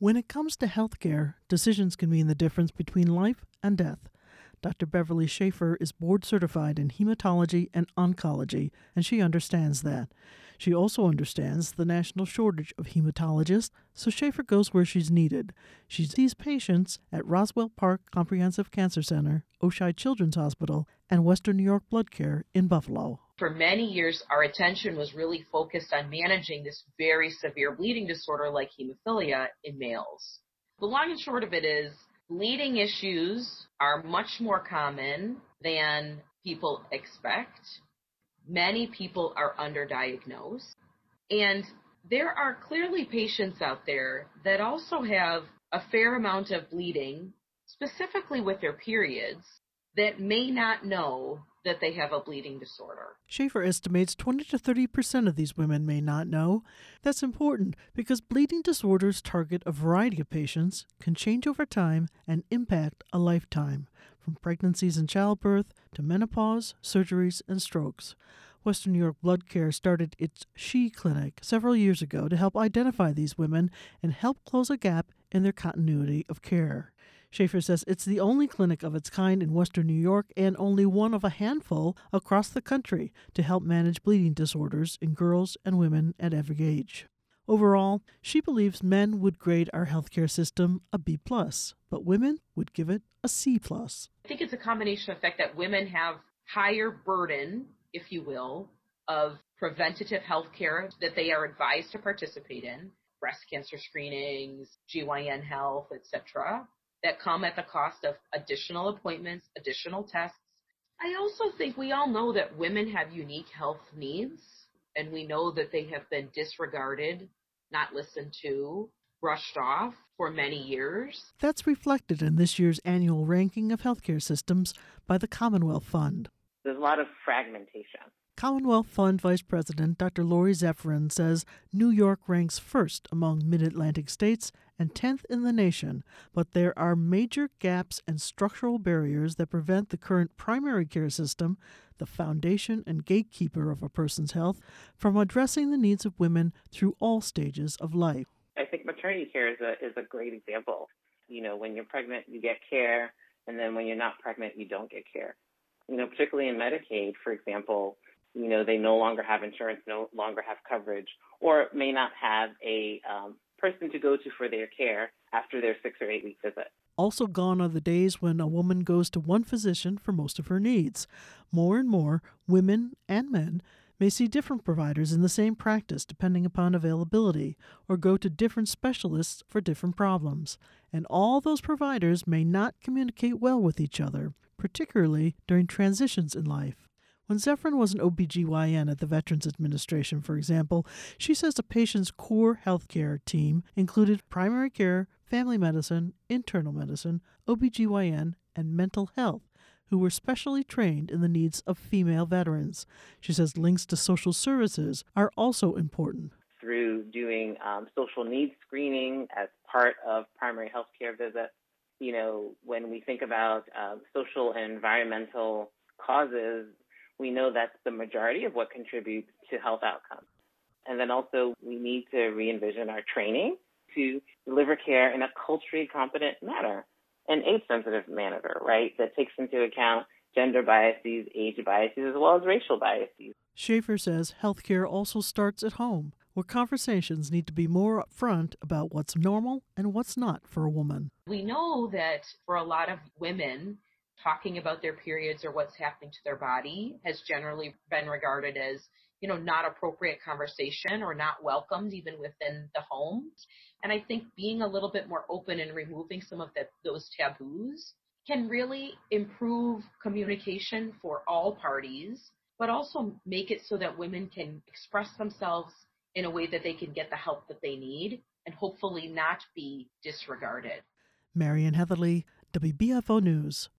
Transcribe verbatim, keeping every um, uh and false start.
When it comes to healthcare, decisions can mean the difference between life and death. Doctor Beverly Schaefer is board certified in hematology and oncology, and she understands that. She also understands the national shortage of hematologists, so Schaefer goes where she's needed. She sees patients at Roswell Park Comprehensive Cancer Center, Oishei Children's Hospital, and Western New York Blood Care in Buffalo. For many years, our attention was really focused on managing this very severe bleeding disorder like hemophilia in males. The long and short of it is, bleeding issues are much more common than people expect. Many people are underdiagnosed. And there are clearly patients out there that also have a fair amount of bleeding, specifically with their periods, that may not know that they have a bleeding disorder. Schaefer estimates twenty to thirty percent of these women may not know. That's important because bleeding disorders target a variety of patients, can change over time, and impact a lifetime, from pregnancies and childbirth to menopause, surgeries, and strokes. Western New York Blood Care started its She Clinic several years ago to help identify these women and help close a gap in their continuity of care. Schaefer says it's the only clinic of its kind in Western New York and only one of a handful across the country to help manage bleeding disorders in girls and women at every age. Overall, she believes men would grade our healthcare system a B plus, but women would give it a C plus. I think it's a combination of the fact that women have higher burden, if you will, of preventative health care that they are advised to participate in, breast cancer screenings, G Y N health, et cetera, that come at the cost of additional appointments, additional tests. I also think we all know that women have unique health needs, and we know that they have been disregarded, not listened to, brushed off for many years. That's reflected in this year's annual ranking of healthcare systems by the Commonwealth Fund. There's a lot of fragmentation. Commonwealth Fund Vice President Doctor Lori Zephyrin says New York ranks first among mid-Atlantic states and tenth in the nation, but there are major gaps and structural barriers that prevent the current primary care system, the foundation and gatekeeper of a person's health, from addressing the needs of women through all stages of life. I think maternity care is a is a great example. You know, when you're pregnant, you get care, and then when you're not pregnant, you don't get care. You know, particularly in Medicaid, for example, you know, they no longer have insurance, no longer have coverage, or may not have a um, person to go to for their care after their six or eight week visit. Also gone are the days when a woman goes to one physician for most of her needs. More and more, women and men may see different providers in the same practice depending upon availability, or go to different specialists for different problems. And all those providers may not communicate well with each other, particularly during transitions in life. When Zephyrin was an O B G Y N at the Veterans Administration, for example, she says the patient's core healthcare team included primary care, family medicine, internal medicine, O B G Y N, and mental health, who were specially trained in the needs of female veterans. She says links to social services are also important. Through doing um, social needs screening as part of primary health care visits, you know, when we think about uh, social and environmental causes, we know that's the majority of what contributes to health outcomes. And then also we need to re-envision our training to deliver care in a culturally competent manner, an age-sensitive manner, right, that takes into account gender biases, age biases, as well as racial biases. Schaefer says healthcare also starts at home, where conversations need to be more upfront about what's normal and what's not for a woman. We know that for a lot of women, talking about their periods or what's happening to their body has generally been regarded as, you know, not appropriate conversation or not welcomed even within the home. And I think being a little bit more open and removing some of the, those taboos can really improve communication for all parties, but also make it so that women can express themselves in a way that they can get the help that they need and hopefully not be disregarded. Marian Heatherly, W B F O News.